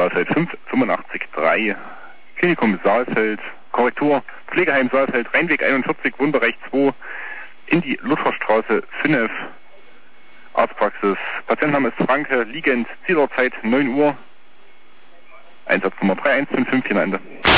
Saalfeld 585-3, Klinikum Saalfeld, Korrektur, Pflegeheim Saalfeld, Rheinweg 41, Wohnbereich 2, in die Lutherstraße 5, Arztpraxis, Patientenname ist Franke, liegend, Zielerzeit 9 Uhr, Einsatznummer 31554 am Ende.